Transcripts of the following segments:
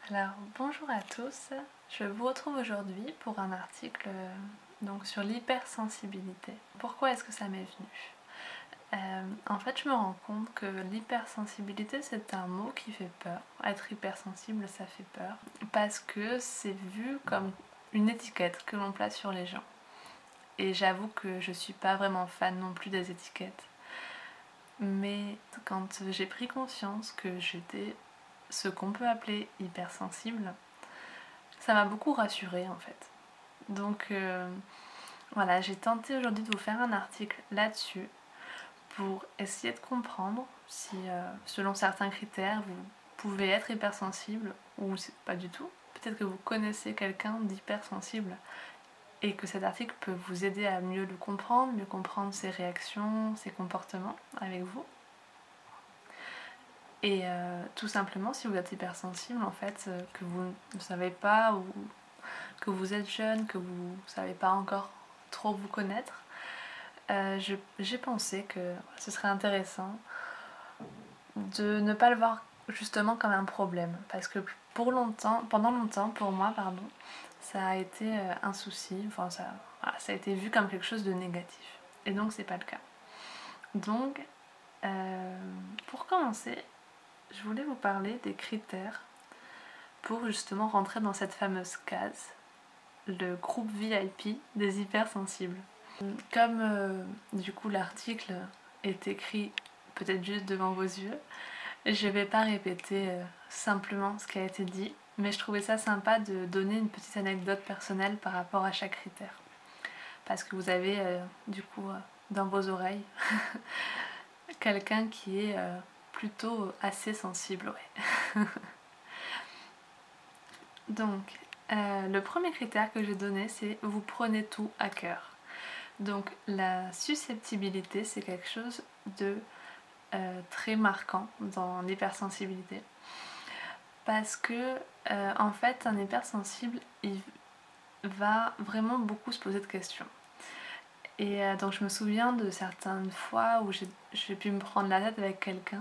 Alors bonjour à tous, je vous retrouve aujourd'hui pour un article sur l'hypersensibilité. Pourquoi est-ce que ça m'est venu En fait je me rends compte que l'hypersensibilité c'est un mot qui fait peur. Être hypersensible ça fait peur parce que c'est vu comme une étiquette que l'on place sur les gens. Et j'avoue que je suis pas vraiment fan non plus des étiquettes. Mais quand j'ai pris conscience que j'étais ce qu'on peut appeler hypersensible, ça m'a beaucoup rassurée en fait. Donc voilà, j'ai tenté aujourd'hui de vous faire un article là-dessus pour essayer de comprendre si selon certains critères vous pouvez être hypersensible ou pas du tout. Peut-être que vous connaissez quelqu'un d'hypersensible et que cet article peut vous aider à mieux comprendre ses réactions, ses comportements avec vous. Et tout simplement, si vous êtes hypersensible, en fait, que vous ne savez pas ou que vous êtes jeune, que vous ne savez pas encore trop vous connaître, j'ai pensé que ce serait intéressant de ne pas le voir justement comme un problème. Parce que pendant longtemps, pour moi, ça a été un souci, ça a été vu comme quelque chose de négatif. Et donc, c'est pas le cas. Donc, pour commencer, je voulais vous parler des critères pour justement rentrer dans cette fameuse case, le groupe VIP des hypersensibles. Comme du coup l'article est écrit peut-être juste devant vos yeux, je vais pas répéter simplement ce qui a été dit, mais je trouvais ça sympa de donner une petite anecdote personnelle par rapport à chaque critère. Parce que vous avez dans vos oreilles quelqu'un qui est plutôt assez sensible, ouais. Donc, le premier critère que j'ai donné, c'est vous prenez tout à cœur. Donc, la susceptibilité, c'est quelque chose de très marquant dans l'hypersensibilité. Parce que, en fait, un hypersensible, il va vraiment beaucoup se poser de questions. Et donc, je me souviens de certaines fois où j'ai pu me prendre la tête avec quelqu'un.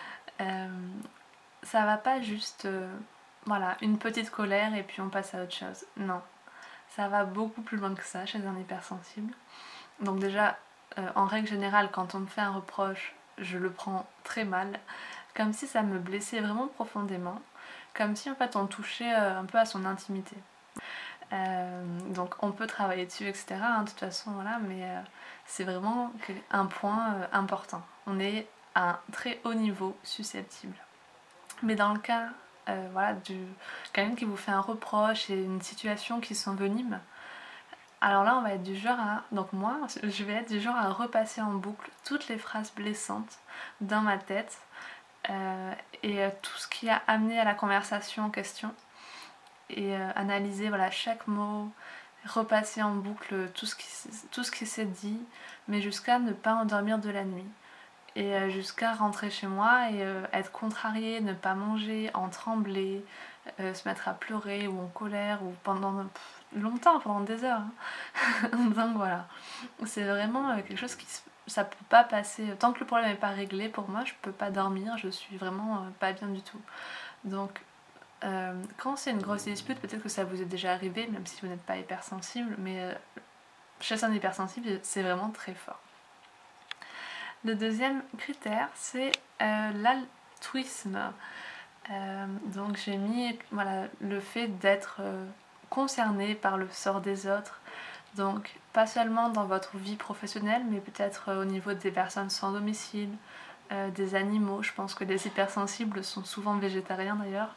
Ça va pas juste une petite colère et puis on passe à autre chose. Non, ça va beaucoup plus loin que ça chez un hypersensible. Donc déjà, en règle générale, quand on me fait un reproche, je le prends très mal, comme si ça me blessait vraiment profondément, comme si en fait on touchait un peu à son intimité. Donc on peut travailler dessus, etc. De toute façon, voilà, mais c'est vraiment un point important. On est à un très haut niveau susceptible. Mais dans le cas de quelqu'un qui vous fait un reproche et une situation qui s'envenime, alors là on va être du genre à... Donc moi, je vais être du genre à repasser en boucle toutes les phrases blessantes dans ma tête et tout ce qui a amené à la conversation en question et analyser chaque mot, repasser en boucle tout ce qui s'est dit, mais jusqu'à ne pas endormir de la nuit. Et jusqu'à rentrer chez moi et être contrariée, ne pas manger, en trembler, se mettre à pleurer ou en colère ou pendant longtemps, pendant des heures. Donc voilà, c'est vraiment quelque chose ça peut pas passer. Tant que le problème n'est pas réglé, pour moi, je peux pas dormir, je suis vraiment pas bien du tout. Donc quand c'est une grosse dispute, peut-être que ça vous est déjà arrivé, même si vous n'êtes pas hypersensible, mais chez un hypersensible, c'est vraiment très fort. Le deuxième critère, c'est l'altruisme. Donc j'ai mis le fait d'être concerné par le sort des autres. Donc pas seulement dans votre vie professionnelle, mais peut-être au niveau des personnes sans domicile, des animaux. Je pense que les hypersensibles sont souvent végétariens d'ailleurs.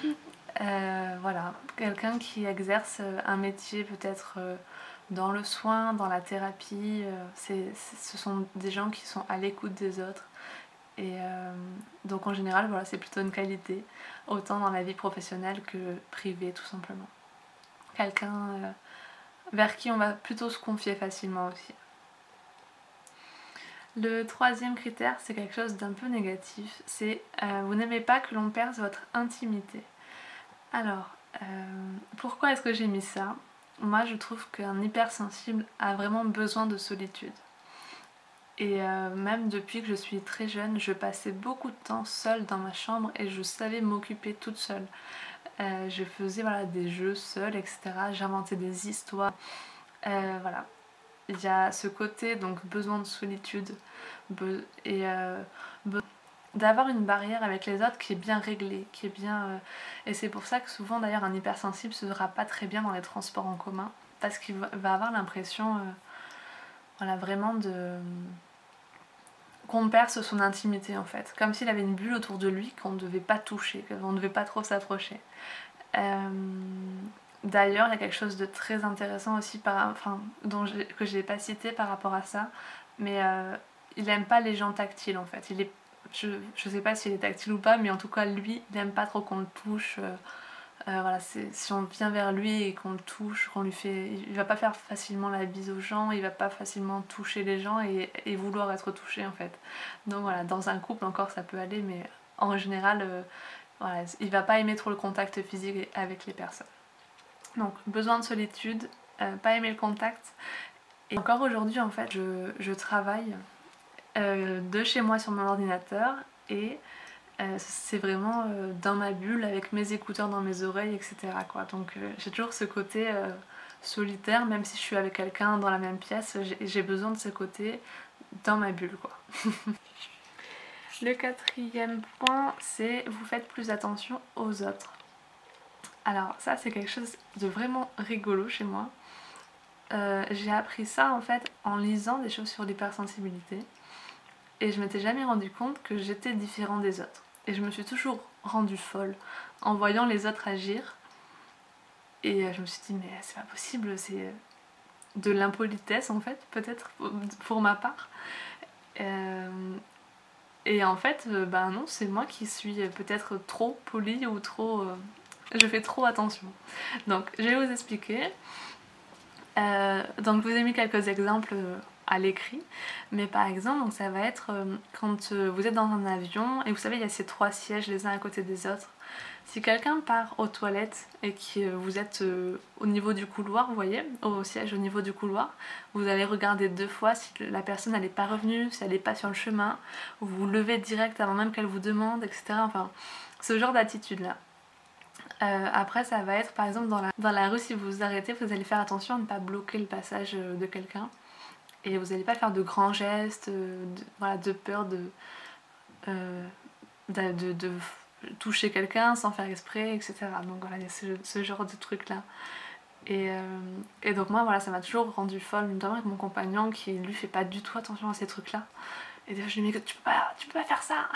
Quelqu'un qui exerce un métier peut-être dans le soin, dans la thérapie, ce sont des gens qui sont à l'écoute des autres. Et donc en général, c'est plutôt une qualité, autant dans la vie professionnelle que privée tout simplement. Quelqu'un vers qui on va plutôt se confier facilement aussi. Le troisième critère, c'est quelque chose d'un peu négatif, c'est vous n'aimez pas que l'on perce votre intimité. Alors, pourquoi est-ce que j'ai mis ça ? Moi, je trouve qu'un hypersensible a vraiment besoin de solitude. Et même depuis que je suis très jeune, je passais beaucoup de temps seule dans ma chambre et je savais m'occuper toute seule. Je faisais voilà, des jeux seuls, etc. J'inventais des histoires. Voilà. Il y a ce côté, donc besoin de solitude et d'avoir une barrière avec les autres qui est bien réglée, qui est bien... Et c'est pour ça que souvent d'ailleurs un hypersensible se verra pas très bien dans les transports en commun, parce qu'il va avoir l'impression voilà, vraiment qu'on perce son intimité en fait, comme s'il avait une bulle autour de lui qu'on ne devait pas toucher, qu'on ne devait pas trop s'approcher. D'ailleurs, il y a quelque chose de très intéressant aussi que je n'ai pas cité par rapport à ça, mais il n'aime pas les gens tactiles en fait. Je ne sais pas s'il est tactile ou pas, mais en tout cas, lui, il n'aime pas trop qu'on le touche. Voilà, si on vient vers lui et qu'on le touche, il va pas faire facilement la bise aux gens, il va pas facilement toucher les gens et vouloir être touché en fait. Donc voilà, dans un couple encore ça peut aller, mais en général, voilà, il va pas aimer trop le contact physique avec les personnes. Donc besoin de solitude, pas aimer le contact. Et encore aujourd'hui en fait, je travaille de chez moi sur mon ordinateur et c'est vraiment dans ma bulle avec mes écouteurs dans mes oreilles, etc. quoi. Donc j'ai toujours ce côté solitaire, même si je suis avec quelqu'un dans la même pièce, j'ai besoin de ce côté dans ma bulle quoi. Le quatrième point, c'est vous faites plus attention aux autres. Alors ça c'est quelque chose de vraiment rigolo chez moi. J'ai appris ça en fait en lisant des choses sur l'hypersensibilité et je m'étais jamais rendu compte que j'étais différent des autres. Et je me suis toujours rendue folle en voyant les autres agir. Et je me suis dit, mais c'est pas possible, c'est de l'impolitesse en fait, peut-être pour ma part. Et en fait, ben non, c'est moi qui suis peut-être trop polie ou trop... je fais trop attention. Donc, je vais vous expliquer. Donc, je vous ai mis quelques exemples à l'écrit, mais par exemple, donc ça va être quand vous êtes dans un avion et vous savez, il y a ces 3 sièges les uns à côté des autres. Si quelqu'un part aux toilettes et que vous êtes au niveau du couloir, vous voyez, au siège au niveau du couloir, vous allez regarder 2 fois si la personne n'est pas revenue, si elle n'est pas sur le chemin, vous vous levez direct avant même qu'elle vous demande, etc. Enfin, ce genre d'attitude-là. Après, ça va être par exemple dans la rue, si vous vous arrêtez, vous allez faire attention à ne pas bloquer le passage de quelqu'un. Et vous n'allez pas faire de grands gestes, de peur de toucher quelqu'un sans faire exprès, etc. Donc voilà, il y a ce genre de trucs là. Et donc moi, voilà, ça m'a toujours rendu folle, notamment avec mon compagnon qui lui fait pas du tout attention à ces trucs là. Et des fois je lui dis, mais tu peux pas faire ça.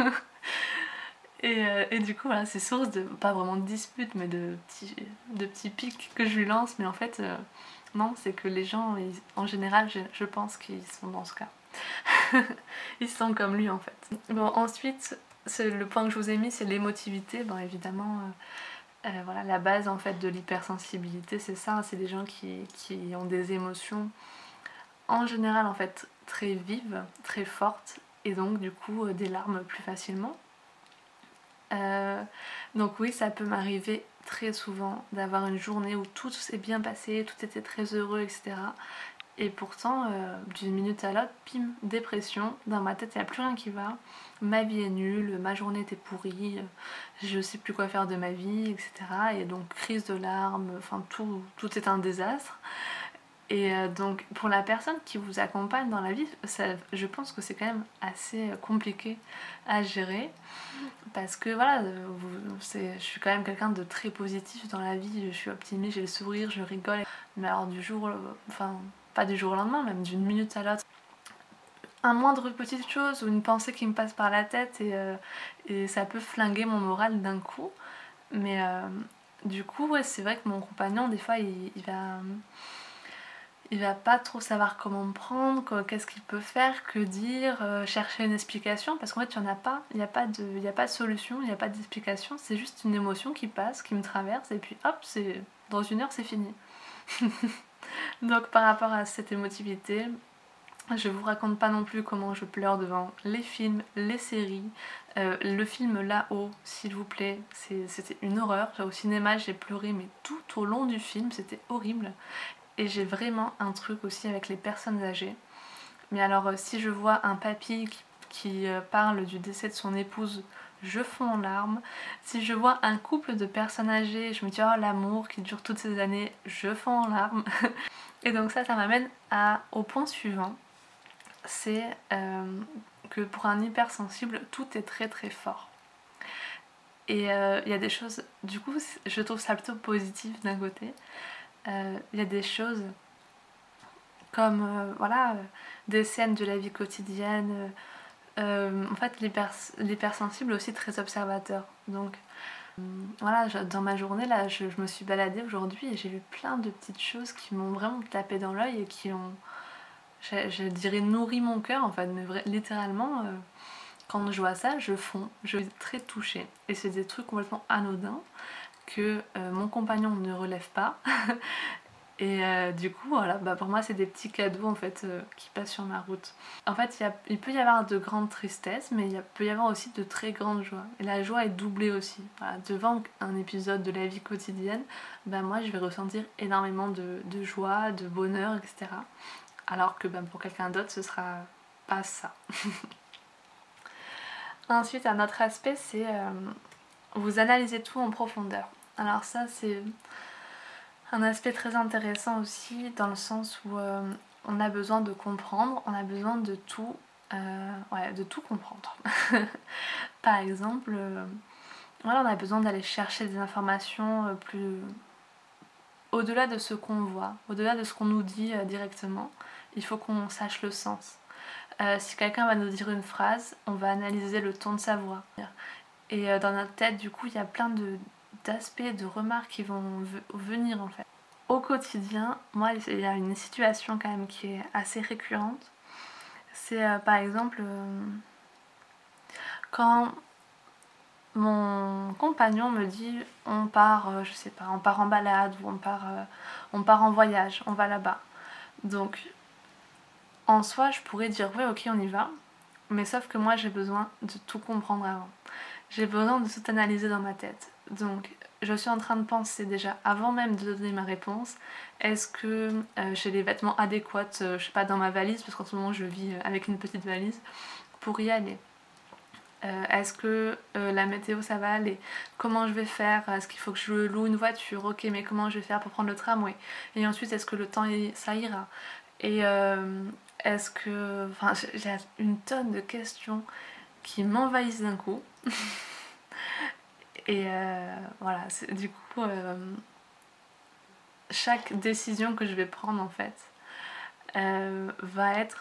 Et du coup, voilà, c'est source de, pas vraiment de disputes, mais de petits pics que je lui lance. Mais en fait, non, c'est que les gens, en général, je pense qu'ils sont dans ce cas. Ils sont comme lui, en fait. Bon, ensuite, le point que je vous ai mis, c'est l'émotivité. Bon, évidemment, voilà, la base, en fait, de l'hypersensibilité, c'est ça. C'est des gens qui ont des émotions, en général, en fait, très vives, très fortes. Et donc, du coup, des larmes plus facilement. Donc oui, ça peut m'arriver très souvent d'avoir une journée où tout s'est bien passé, tout était très heureux, etc. Et pourtant, d'une minute à l'autre, pim, dépression, dans ma tête il n'y a plus rien qui va, ma vie est nulle, ma journée était pourrie, je sais plus quoi faire de ma vie, etc. Et donc crise de larmes, enfin tout est un désastre. Et donc pour la personne qui vous accompagne dans la vie, je pense que c'est quand même assez compliqué à gérer parce que voilà, je suis quand même quelqu'un de très positif dans la vie, je suis optimiste, j'ai le sourire, je rigole, mais alors pas du jour au lendemain, même d'une minute à l'autre, un moindre petite chose ou une pensée qui me passe par la tête et ça peut flinguer mon moral d'un coup. Mais du coup, ouais, c'est vrai que mon compagnon, des fois, il va pas trop savoir comment me prendre, qu'est-ce qu'il peut faire, que dire, chercher une explication, parce qu'en fait il n'y en a pas, il n'y a pas de solution, il n'y a pas d'explication, c'est juste une émotion qui passe, qui me traverse, et puis hop, dans 1 heure c'est fini. Donc par rapport à cette émotivité, je vous raconte pas non plus comment je pleure devant les films, les séries, le film Là-haut, s'il vous plaît, c'était une horreur. Au cinéma j'ai pleuré mais tout au long du film, c'était horrible. Et j'ai vraiment un truc aussi avec les personnes âgées. Mais alors si je vois un papy qui parle du décès de son épouse je fonds en larmes. Si je vois un couple de personnes âgées, je me dis oh l'amour qui dure toutes ces années, je fonds en larmes. Et donc ça m'amène au point suivant, c'est que pour un hypersensible, tout est très très fort. Et il y a des choses, du coup je trouve ça plutôt positif d'un côté. Il y a des choses comme des scènes de la vie quotidienne. En fait, l'hypersensible est aussi très observateur. Donc voilà, dans ma journée, là, je me suis baladée aujourd'hui et j'ai vu plein de petites choses qui m'ont vraiment tapé dans l'œil et qui ont, je dirais, nourri mon cœur en fait. Mais littéralement, quand je vois ça, je fonds, je suis très touchée. Et c'est des trucs complètement anodins que mon compagnon ne relève pas. Et du coup, voilà, pour moi, c'est des petits cadeaux en fait qui passent sur ma route. En fait, il peut y avoir de grandes tristesses, mais il peut y avoir aussi de très grandes joies. Et la joie est doublée aussi. Voilà, devant un épisode de la vie quotidienne, moi, je vais ressentir énormément de joie, de bonheur, etc. Alors que pour quelqu'un d'autre, ce sera pas ça. Ensuite, un autre aspect, c'est vous analysez tout en profondeur. Alors ça, c'est un aspect très intéressant aussi dans le sens où on a besoin de comprendre, on a besoin de tout comprendre. Par exemple, on a besoin d'aller chercher des informations plus au-delà de ce qu'on voit, au-delà de ce qu'on nous dit directement. Il faut qu'on sache le sens. Si quelqu'un va nous dire une phrase, on va analyser le ton de sa voix. Et dans notre tête, du coup, il y a plein d'aspects, de remarques qui vont venir en fait. Au quotidien, moi, il y a une situation quand même qui est assez récurrente. C'est par exemple quand mon compagnon me dit on part, je sais pas, on part en balade ou on part en voyage, on va là-bas. Donc, en soi, je pourrais dire oui, ok, on y va. Mais sauf que moi, j'ai besoin de tout comprendre avant. J'ai besoin de tout analyser dans ma tête. Donc, je suis en train de penser déjà, avant même de donner ma réponse, est-ce que j'ai les vêtements adéquats, je sais pas, dans ma valise, parce qu'en ce moment je vis avec une petite valise, pour y aller. Est-ce que la météo ça va aller? Comment je vais faire? Est-ce qu'il faut que je loue une voiture? Ok, mais comment je vais faire pour prendre le tramway? Et ensuite, est-ce que le temps ça ira? Et est-ce que... Enfin, j'ai une tonne de questions qui m'envahissent d'un coup. Et voilà, du coup, chaque décision que je vais prendre en fait va être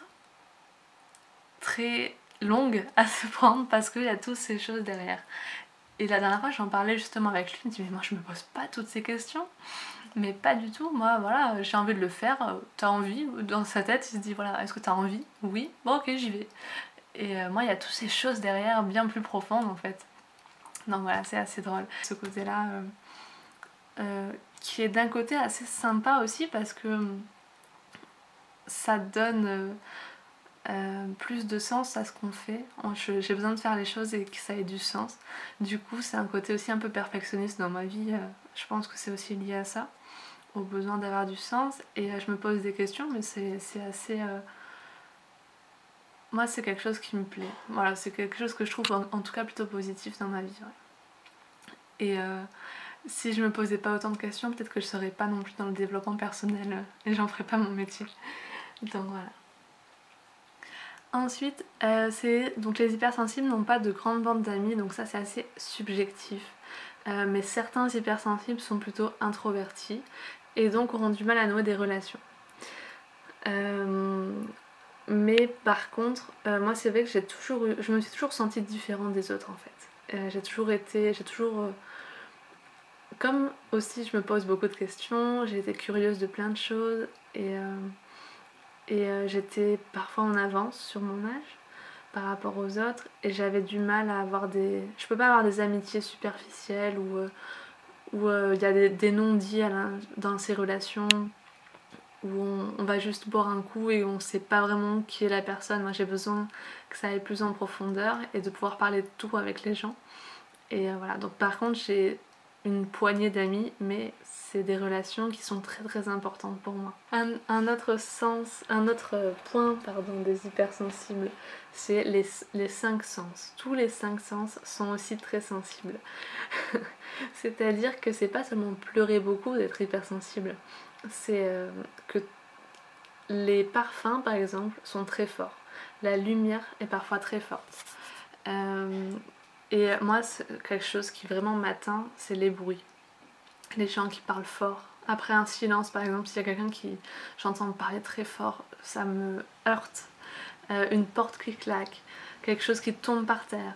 très longue à se prendre parce qu'il y a toutes ces choses derrière. Et la dernière fois, j'en parlais justement avec lui, il me dit mais moi je me pose pas toutes ces questions. Mais pas du tout, moi voilà, j'ai envie de le faire, t'as envie? Dans sa tête, il se dit voilà, est-ce que t'as envie? Oui, bon ok, j'y vais. Et moi, il y a toutes ces choses derrière bien plus profondes en fait. Donc voilà, c'est assez drôle. Ce côté-là, qui est d'un côté assez sympa aussi parce que ça donne plus de sens à ce qu'on fait. J'ai besoin de faire les choses et que ça ait du sens. Du coup, c'est un côté aussi un peu perfectionniste dans ma vie. Je pense que c'est aussi lié à ça, au besoin d'avoir du sens. Et je me pose des questions, mais c'est assez... Moi, c'est quelque chose qui me plaît. Voilà, c'est quelque chose que je trouve en tout cas plutôt positif dans ma vie. Ouais. Et si je me posais pas autant de questions, peut-être que je serais pas non plus dans le développement personnel et j'en ferais pas mon métier. Donc voilà. Ensuite, donc les hypersensibles n'ont pas de grande bande d'amis, donc ça c'est assez subjectif. Mais certains hypersensibles sont plutôt introvertis et donc auront du mal à nouer des relations. Mais par contre, moi c'est vrai que je me suis toujours sentie différente des autres en fait. J'ai toujours comme aussi je me pose beaucoup de questions, j'ai été curieuse de plein de choses et j'étais parfois en avance sur mon âge par rapport aux autres et j'avais du mal à avoir je peux pas avoir des amitiés superficielles où il y a des non-dits dans ces relations où on va juste boire un coup et on sait pas vraiment qui est la personne. Moi j'ai besoin que ça aille plus en profondeur et de pouvoir parler de tout avec les gens. Et voilà, donc par contre j'ai une poignée d'amis, mais c'est des relations qui sont très très importantes pour moi. Un autre point des hypersensibles, c'est les 5 sens. Tous les 5 sens sont aussi très sensibles. C'est-à-dire que c'est pas seulement pleurer beaucoup d'être hypersensible, c'est que les parfums par exemple sont très forts. La lumière est parfois très forte. Et moi, c'est quelque chose qui vraiment m'atteint, c'est les bruits. Les gens qui parlent fort. Après un silence, par exemple, s'il y a quelqu'un qui j'entends parler très fort, ça me heurte. Une porte qui claque, quelque chose qui tombe par terre.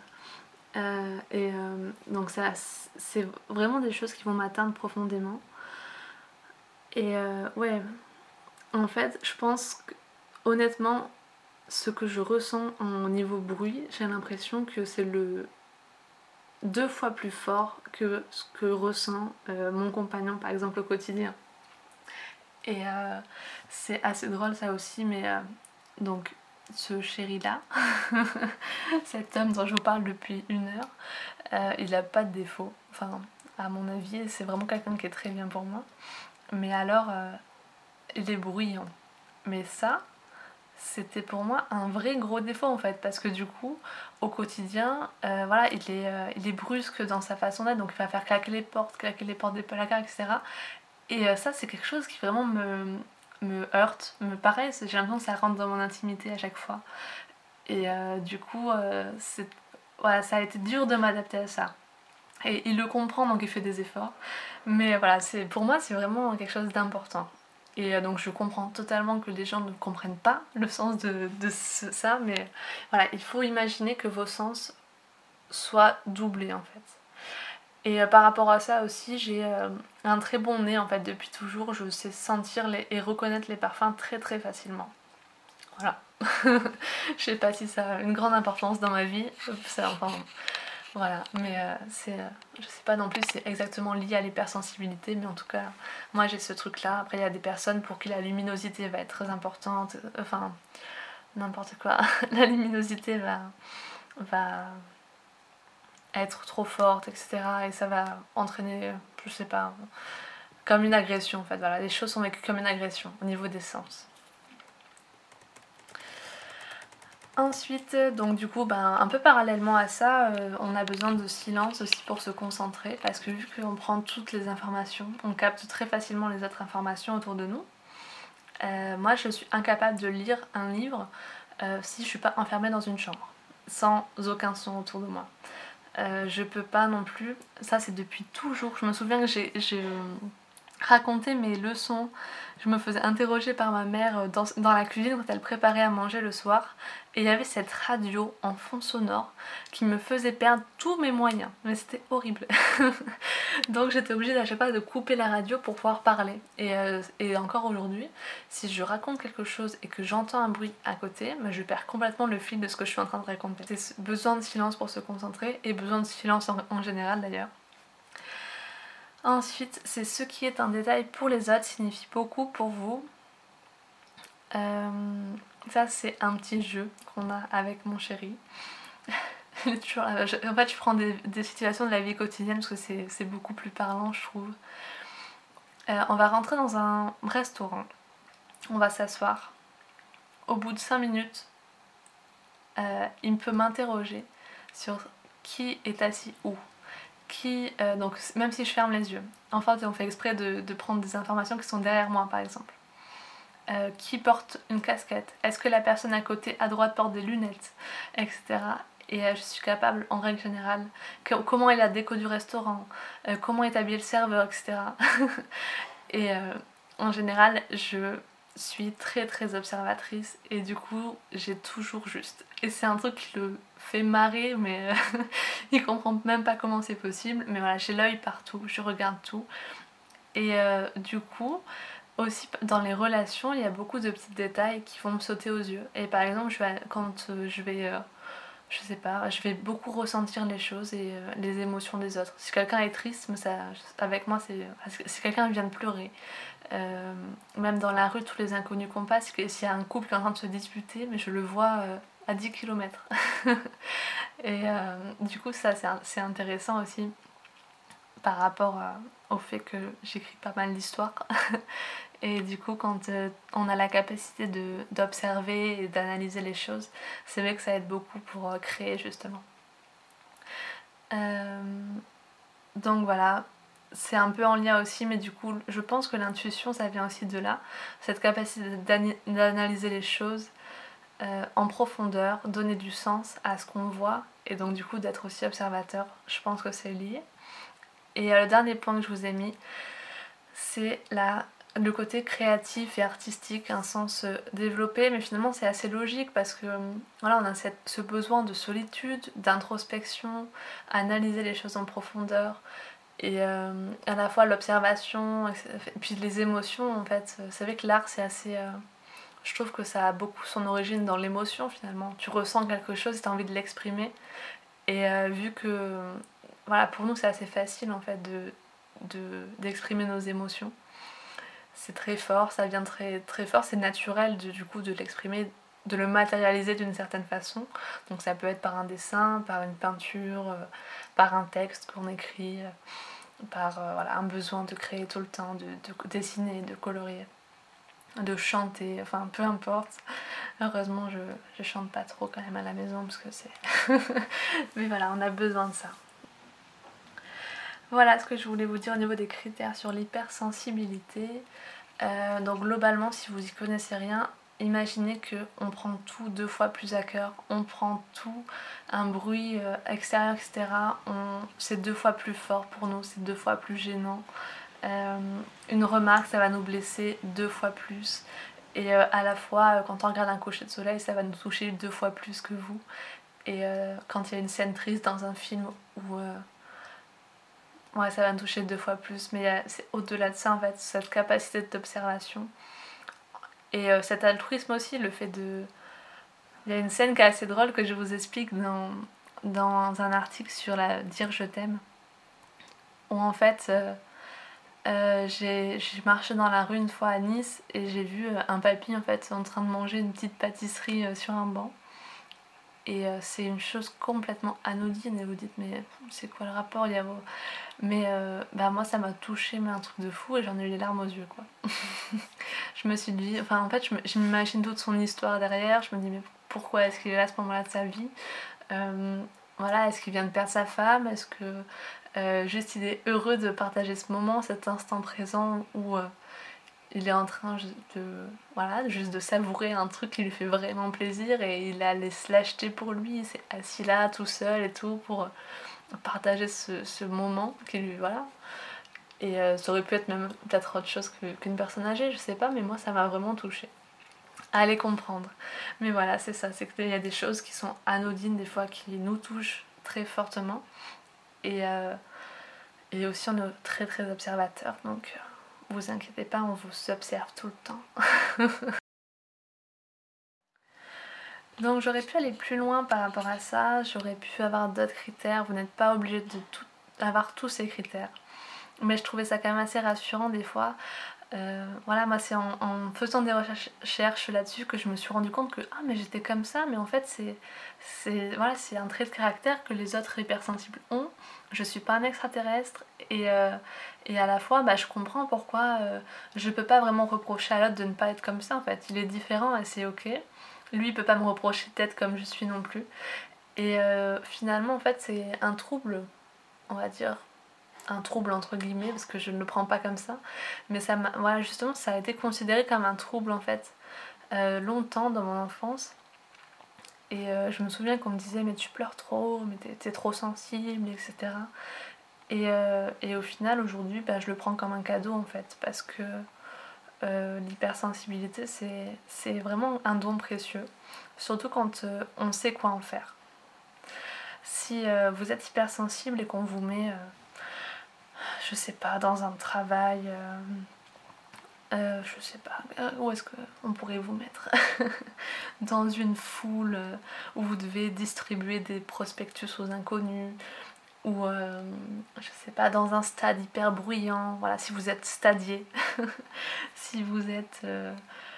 Donc ça, c'est vraiment des choses qui vont m'atteindre profondément. Et ouais, en fait, je pense que, honnêtement, ce que je ressens au niveau bruit, j'ai l'impression que c'est 2 fois plus fort que ce que ressent mon compagnon par exemple au quotidien. Et c'est assez drôle ça aussi, mais donc ce chéri là, cet homme dont je vous parle depuis 1 heure, il a pas de défaut, enfin à mon avis c'est vraiment quelqu'un qui est très bien pour moi, mais alors il est bruyant, mais ça c'était pour moi un vrai gros défaut en fait, parce que du coup au quotidien voilà, il est brusque dans sa façon d'être, donc il va faire claquer les portes des placards, etc. Et ça c'est quelque chose qui vraiment me heurte, me paraît, j'ai l'impression que ça rentre dans mon intimité à chaque fois. Et du coup voilà, ça a été dur de m'adapter à ça. Et il le comprend, donc il fait des efforts, mais voilà, pour moi c'est vraiment quelque chose d'important. Et donc je comprends totalement que les gens ne comprennent pas le sens de ça, mais voilà, il faut imaginer que vos sens soient doublés en fait. Et par rapport à ça aussi, j'ai un très bon nez en fait depuis toujours, je sais sentir et reconnaître les parfums très très facilement. Voilà. Je sais pas si ça a une grande importance dans ma vie, enfin voilà, mais je sais pas non plus si c'est exactement lié à l'hypersensibilité, mais en tout cas, moi j'ai ce truc-là. Après, il y a des personnes pour qui la luminosité va être très importante, enfin, n'importe quoi. La luminosité va être trop forte, etc. Et ça va entraîner, je sais pas, comme une agression en fait. Voilà, les choses sont vécues comme une agression au niveau des sens. Ensuite, donc du coup, un peu parallèlement à ça, on a besoin de silence aussi pour se concentrer, parce que vu qu'on prend toutes les informations, on capte très facilement les autres informations autour de nous. Moi, je suis incapable de lire un livre si je suis pas enfermée dans une chambre, sans aucun son autour de moi. Je peux pas non plus, ça c'est depuis toujours, je me souviens que j'ai raconté mes leçons, je me faisais interroger par ma mère dans la cuisine quand elle préparait à manger le soir, et il y avait cette radio en fond sonore qui me faisait perdre tous mes moyens, mais c'était horrible. Donc j'étais obligée à chaque fois de couper la radio pour pouvoir parler, et encore aujourd'hui, si je raconte quelque chose et que j'entends un bruit à côté, je perds complètement le fil de ce que je suis en train de raconter. C'est besoin de silence pour se concentrer, et besoin de silence en général d'ailleurs. Ensuite, c'est ce qui est un détail pour les autres signifie beaucoup pour vous. Ça, c'est un petit jeu qu'on a avec mon chéri. En fait, je prends des situations de la vie quotidienne parce que c'est beaucoup plus parlant, je trouve. On va rentrer dans un restaurant. On va s'asseoir. Au bout de 5 minutes, il peut m'interroger sur qui est assis où. Donc même si je ferme les yeux, en fait on fait exprès de prendre des informations qui sont derrière moi par exemple. Qui porte une casquette, est-ce que la personne à côté à droite porte des lunettes, etc. Et je suis capable en règle générale, comment est la déco du restaurant, comment est habillé le serveur, etc. Et en général je suis très très observatrice et du coup j'ai toujours juste. Et c'est un truc qui le fait marrer, mais il comprend même pas comment c'est possible. Mais voilà, j'ai l'œil partout, je regarde tout. Et du coup, aussi dans les relations, il y a beaucoup de petits détails qui vont me sauter aux yeux. Et par exemple, quand je vais, je sais pas, je vais beaucoup ressentir les choses et les émotions des autres. Si quelqu'un est triste, mais avec moi, si quelqu'un vient de pleurer, même dans la rue, tous les inconnus qu'on passe, s'il y a un couple qui est en train de se disputer, mais je le vois à 10 km. Et du coup, ça, c'est intéressant aussi. par rapport au fait que j'écris pas mal d'histoires. Et du coup, quand on a la capacité d'observer et d'analyser les choses, c'est vrai que ça aide beaucoup pour créer justement. Donc voilà, c'est un peu en lien aussi, mais du coup, je pense que l'intuition, ça vient aussi de là. Cette capacité d'analyser les choses en profondeur, donner du sens à ce qu'on voit, et donc du coup d'être aussi observateur, je pense que c'est lié. Et le dernier point que je vous ai mis, c'est le côté créatif et artistique, un sens développé, mais finalement c'est assez logique parce que voilà, on a ce besoin de solitude, d'introspection, analyser les choses en profondeur, et à la fois l'observation et puis les émotions en fait. C'est vrai que l'art c'est assez... je trouve que ça a beaucoup son origine dans l'émotion finalement. Tu ressens quelque chose et tu as envie de l'exprimer. Et vu que voilà, pour nous c'est assez facile en fait d'exprimer nos émotions. C'est très fort, ça vient très, très fort, c'est naturel du coup de l'exprimer, de le matérialiser d'une certaine façon. Donc ça peut être par un dessin, par une peinture, par un texte qu'on écrit, par voilà, un besoin de créer tout le temps, de dessiner, de colorier, de chanter, enfin peu importe. Heureusement je chante pas trop quand même à la maison parce que c'est... Mais voilà, on a besoin de ça. Voilà ce que je voulais vous dire au niveau des critères sur l'hypersensibilité. Donc globalement, si vous y connaissez rien, imaginez qu'on prend tout 2 fois plus à cœur, on prend tout, un bruit extérieur, etc. C'est 2 fois plus fort pour nous, c'est 2 fois plus gênant. Une remarque, ça va nous blesser 2 fois plus. Et à la fois, quand on regarde un coucher de soleil, ça va nous toucher 2 fois plus que vous. Et quand il y a une scène triste dans un film où... ouais, ça va me toucher 2 fois plus. Mais c'est au-delà de ça, en fait, cette capacité d'observation. Et cet altruisme aussi, le fait de... Il y a une scène qui est assez drôle que je vous explique dans un article sur la dire je t'aime. Où en fait, j'ai marché dans la rue une fois à Nice et j'ai vu un papy en fait en train de manger une petite pâtisserie sur un banc. Et c'est une chose complètement anodine et vous dites mais c'est quoi le rapport, il y a... Mais bah moi ça m'a touché, mais un truc de fou, et j'en ai eu les larmes aux yeux quoi. Je me suis dit, enfin en fait je m'imagine toute son histoire derrière, je me dis mais pourquoi est-ce qu'il est là à ce moment-là de sa vie, voilà, est-ce qu'il vient de perdre sa femme, est-ce que juste il est heureux de partager ce moment, cet instant présent où il est en train voilà, juste de savourer un truc qui lui fait vraiment plaisir, et il a laissé l'acheter pour lui, il s'est assis là tout seul et tout pour partager ce moment qui lui... Voilà. Et ça aurait pu être même peut-être autre chose qu'une personne âgée, je sais pas, mais moi ça m'a vraiment touchée. À les comprendre. Mais voilà, c'est ça, c'est qu'il y a des choses qui sont anodines des fois, qui nous touchent très fortement. Et aussi on est très très observateur, donc vous inquiétez pas, on vous observe tout le temps. Donc j'aurais pu aller plus loin par rapport à ça, j'aurais pu avoir d'autres critères, vous n'êtes pas obligé d'avoir tous ces critères. Mais je trouvais ça quand même assez rassurant des fois. Voilà, moi c'est en faisant des recherches là-dessus que je me suis rendu compte que ah mais j'étais comme ça, mais en fait voilà, c'est un trait de caractère que les autres hypersensibles ont. Je suis pas un extraterrestre, et à la fois bah, je comprends pourquoi je peux pas vraiment reprocher à l'autre de ne pas être comme ça en fait. Il est différent et c'est ok. Lui il peut pas me reprocher d'être comme je suis non plus. Et finalement en fait c'est un trouble, on va dire, un trouble entre guillemets, parce que je ne le prends pas comme ça, mais voilà, justement ça a été considéré comme un trouble en fait longtemps dans mon enfance. Et je me souviens qu'on me disait mais tu pleures trop, mais t'es trop sensible, etc. Et au final aujourd'hui bah, je le prends comme un cadeau en fait, parce que l'hypersensibilité c'est vraiment un don précieux, surtout quand on sait quoi en faire. Si vous êtes hypersensible et qu'on vous met je sais pas, dans un travail, je sais pas, où est-ce qu'on pourrait vous mettre dans une foule où vous devez distribuer des prospectus aux inconnus, ou je sais pas, dans un stade hyper bruyant, voilà, si vous êtes stadier, si vous êtes...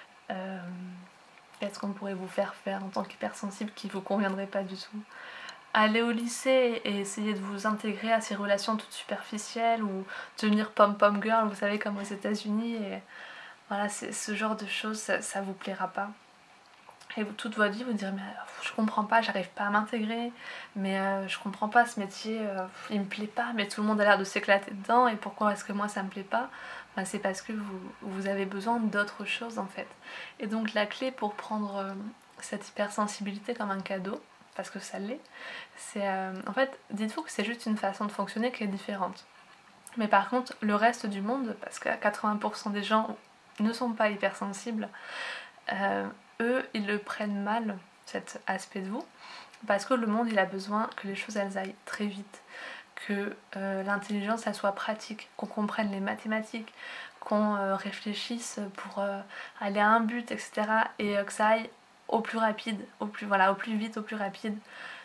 qu'est-ce qu'on pourrait vous faire en tant qu'hypersensible qui vous conviendrait pas du tout? aller au lycée et essayer de vous intégrer à ces relations toutes superficielles ou devenir pom-pom girl, vous savez, comme aux États-Unis. Et voilà, ce genre de choses, ça vous plaira pas. Et toute votre vie, vous direz, mais je comprends pas, j'arrive pas à m'intégrer, mais je comprends pas ce métier, il me plaît pas, mais tout le monde a l'air de s'éclater dedans, et pourquoi est-ce que moi ça me plaît pas? Ben, c'est parce que vous avez besoin d'autre chose en fait. Et donc la clé pour prendre cette hypersensibilité comme un cadeau, parce que ça l'est, c'est en fait, dites-vous que c'est juste une façon de fonctionner qui est différente. Mais par contre, le reste du monde, parce que 80% des gens ne sont pas hypersensibles, euh, eux, ils le prennent mal, cet aspect de vous, parce que le monde, il a besoin que les choses, elles aillent très vite, que l'intelligence, elle soit pratique, qu'on comprenne les mathématiques, qu'on réfléchisse pour aller à un but, etc. Et que ça aille au plus rapide, au plus vite, au plus rapide.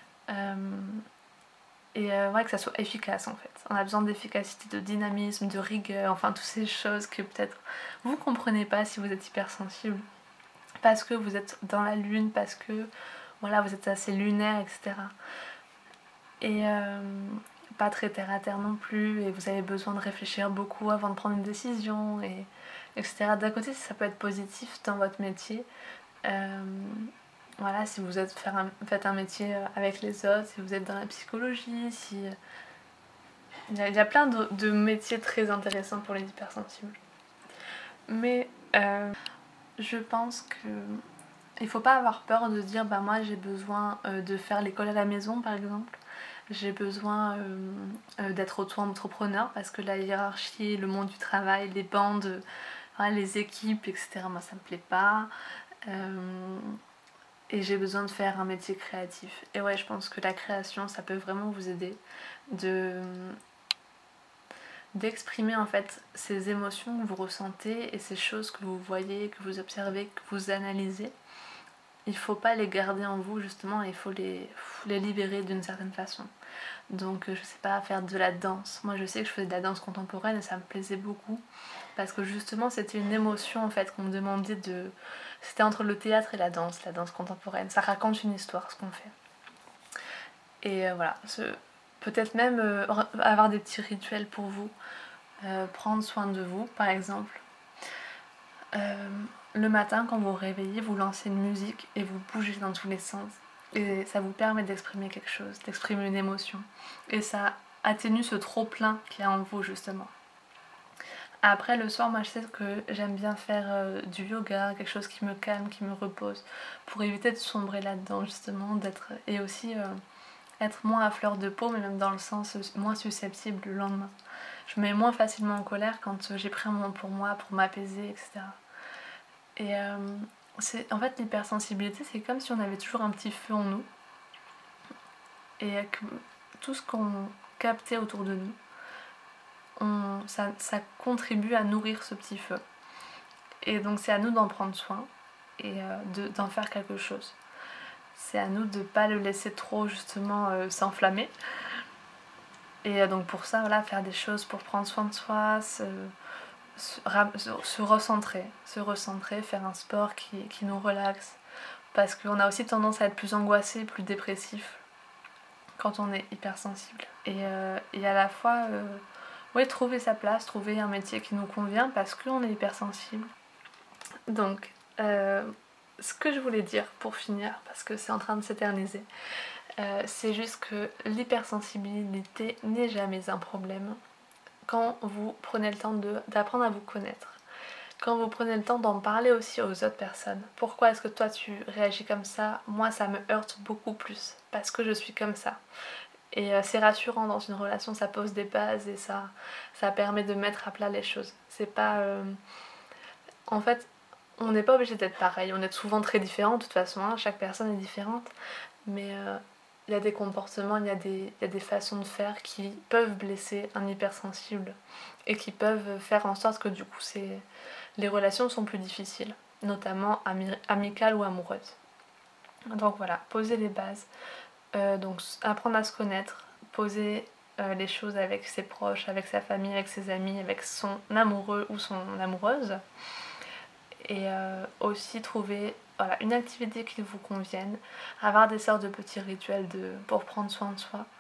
Ouais, que ça soit efficace en fait. On a besoin d'efficacité, de dynamisme, de rigueur, enfin toutes ces choses que peut-être vous comprenez pas si vous êtes hypersensible. Parce que vous êtes dans la lune, parce que voilà, vous êtes assez lunaire, etc. Et pas très terre à terre non plus, et vous avez besoin de réfléchir beaucoup avant de prendre une décision, et, etc. D'un côté, ça peut être positif dans votre métier. Voilà, si vous faites un métier avec les autres, si vous êtes dans la psychologie, si... Il y a plein de métiers très intéressants pour les hypersensibles. Mais je pense que il faut pas avoir peur de dire bah moi j'ai besoin de faire l'école à la maison par exemple. J'ai besoin d'être auto-entrepreneur parce que la hiérarchie, le monde du travail, les bandes, les équipes, etc. Moi ça me plaît pas. Et j'ai besoin de faire un métier créatif. Et ouais, je pense que la création, ça peut vraiment vous aider d'exprimer en fait ces émotions que vous ressentez et ces choses que vous voyez, que vous observez, que vous analysez. Il faut pas les garder en vous justement, il faut les libérer d'une certaine façon. Donc je sais pas, faire de la danse. Moi je sais que je faisais de la danse contemporaine et ça me plaisait beaucoup parce que justement c'était une émotion en fait qu'on me demandait de... C'était entre le théâtre et la danse contemporaine. Ça raconte une histoire ce qu'on fait. Et voilà, peut-être même avoir des petits rituels pour vous, prendre soin de vous par exemple. Le matin quand vous vous réveillez, vous lancez une musique et vous bougez dans tous les sens. Et ça vous permet d'exprimer quelque chose, d'exprimer une émotion. Et ça atténue ce trop-plein qu'il y a en vous justement. Après le soir, moi je sais que j'aime bien faire du yoga, quelque chose qui me calme, qui me repose, pour éviter de sombrer là-dedans justement, et aussi être moins à fleur de peau, mais même dans le sens moins susceptible le lendemain. Je me mets moins facilement en colère quand j'ai pris un moment pour moi, pour m'apaiser, etc. Et en fait l'hypersensibilité, c'est comme si on avait toujours un petit feu en nous, et que tout ce qu'on captait autour de nous, ça contribue à nourrir ce petit feu. Et donc c'est à nous d'en prendre soin et d'en faire quelque chose. C'est à nous de ne pas le laisser trop justement s'enflammer. Et donc pour ça, voilà, faire des choses pour prendre soin de soi, se recentrer, faire un sport qui nous relaxe. Parce qu'on a aussi tendance à être plus angoissé, plus dépressif quand on est hypersensible. Et à la fois, oui, trouver sa place, trouver un métier qui nous convient parce qu'on est hypersensible. Donc, ce que je voulais dire pour finir, parce que c'est en train de s'éterniser, c'est juste que l'hypersensibilité n'est jamais un problème quand vous prenez le temps d'apprendre à vous connaître. Quand vous prenez le temps d'en parler aussi aux autres personnes. Pourquoi est-ce que toi tu réagis comme ça? Moi ça me heurte beaucoup plus parce que je suis comme ça. Et c'est rassurant dans une relation, ça pose des bases et ça permet de mettre à plat les choses. C'est pas... En fait, on n'est pas obligé d'être pareil, on est souvent très différents de toute façon, hein. Chaque personne est différente, mais il y a des comportements, il y a des façons de faire qui peuvent blesser un hypersensible et qui peuvent faire en sorte que du coup les relations sont plus difficiles, notamment amicales ou amoureuses. Donc voilà, poser les bases, donc apprendre à se connaître, poser les choses avec ses proches, avec sa famille, avec ses amis, avec son amoureux ou son amoureuse. Et aussi trouver voilà, une activité qui vous convienne, avoir des sortes de petits rituels pour prendre soin de soi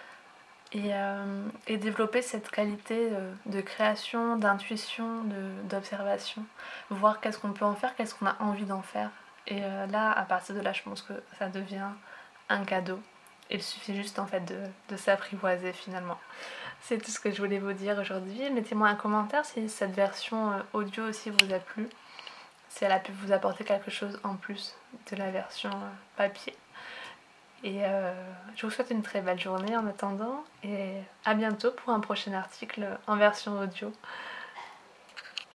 et développer cette qualité de création, d'intuition, d'observation, voir qu'est-ce qu'on peut en faire, qu'est-ce qu'on a envie d'en faire. Et là, à partir de là, je pense que ça devient un cadeau. Il suffit juste en fait de s'apprivoiser finalement. C'est tout ce que je voulais vous dire aujourd'hui. Mettez-moi un commentaire si cette version audio aussi vous a plu, si elle a pu vous apporter quelque chose en plus de la version papier. Et je vous souhaite une très belle journée en attendant et à bientôt pour un prochain article en version audio.